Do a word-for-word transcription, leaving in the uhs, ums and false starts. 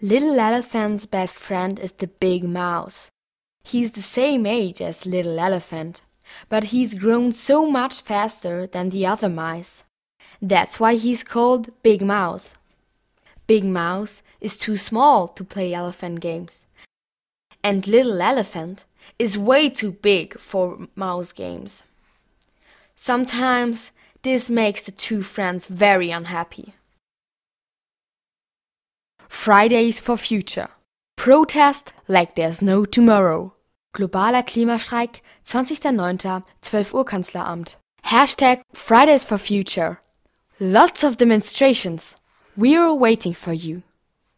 Little Elephant's best friend is the big mouse. He's the same age as Little Elephant, but he's grown so much faster than the other mice. That's why he's called Big Mouse. Big Mouse is too small to play elephant games, and Little Elephant is way too big for mouse games. Sometimes this makes the two friends very unhappy. Fridays for Future. Protest like there's no tomorrow. Globaler Klimastreik, zwanzigster neunter, zwölf Uhr Kanzleramt. Hashtag Fridays for Future. Lots of demonstrations. We're waiting for you.